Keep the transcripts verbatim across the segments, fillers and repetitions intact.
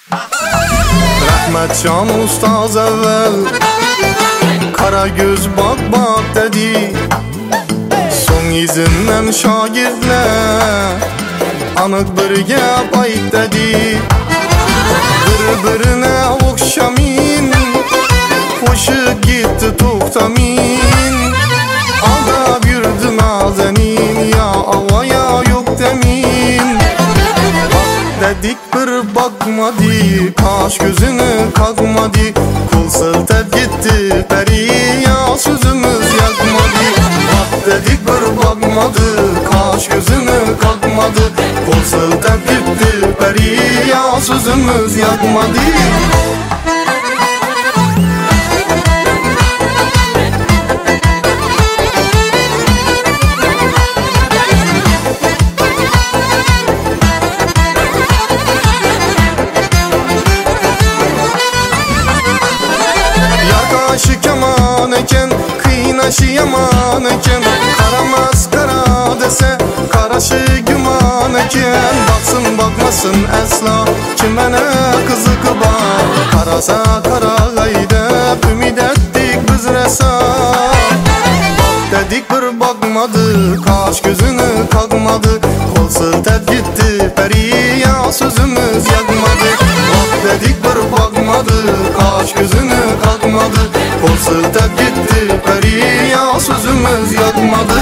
Rahmetcan ustaz evvel kara göz bak bak dedi. Son izinden şagirdler anık birge bayt dedi. Bir-birine okşamin koşup gitti to'xtamin. Aldab yurdi nazenin ya ava ya yok demin. Bak dedik bir bakmadı, kaş gözünü kalkmadı. Kul siltep gitti peri ya sözümüz yakmadı. Bak dedik bir bakmadı, kaş gözünü kalkmadı. Kul siltep gitti peri ya sözümüz yakmadı. Yakaşı keman eken, kıynaşı yaman eken. Kara maskara dese, karaşı güman eken. Baksın bakmasın esla, kimene kızık var. Karasa karagayda, ümid ettik biz resa. Bak dedik bir bakmadı, kaş gözünü kalkmadı. Kol siltep gitti peri ya sözümüz yakmadı. Bak dedik bir bakmadı, kaş gözünü kalkmadı. Kol siltep gitti peri ya sözümüz yakmadı.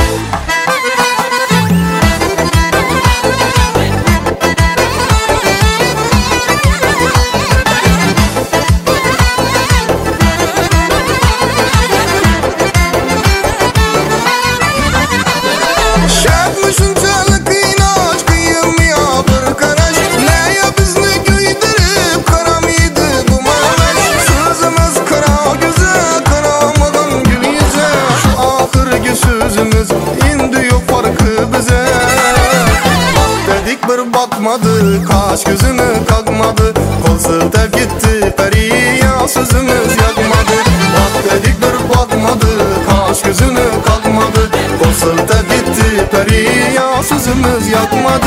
Bir bakmadı, kaş gözünü kalkmadı. Kol siltep gitti peri ya sözümüz yakmadı. Bak dedik bir bakmadı, kaş gözünü kalkmadı. Kol siltep gitti peri ya sözümüz yakmadı.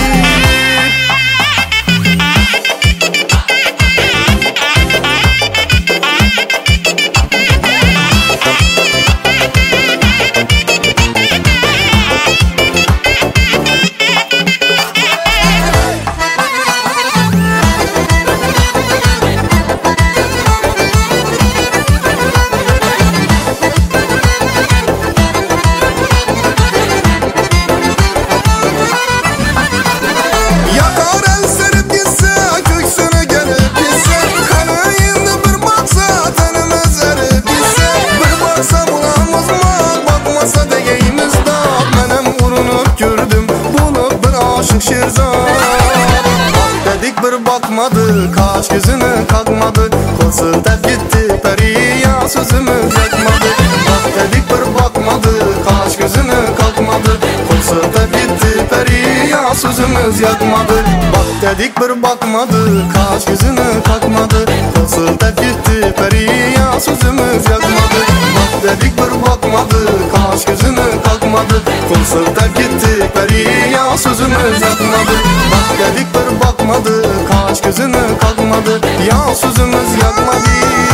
Dedik bir bakmadı, kaş gözünü kalkmadı. Kol siltep gitti peri ya sözümüz yakmadı. Bak dedik bir bakmadı, kaş gözünü kalkmadı. Kol siltep gitti peri ya sözümüz yakmadı. Bak dedik bir bakmadı, kaş gözünü kalkmadı. Kol siltep gitti peri ya sözümüz yakmadı. Bak dedik bir bakmadı, kaş gözünü kalkmadı. Kol siltep gitti peri ya sözümüz yakmadı. Bak dedik bir bakmadı, kaş gözünü kalkmadı. Ya sözümüz yakmadı.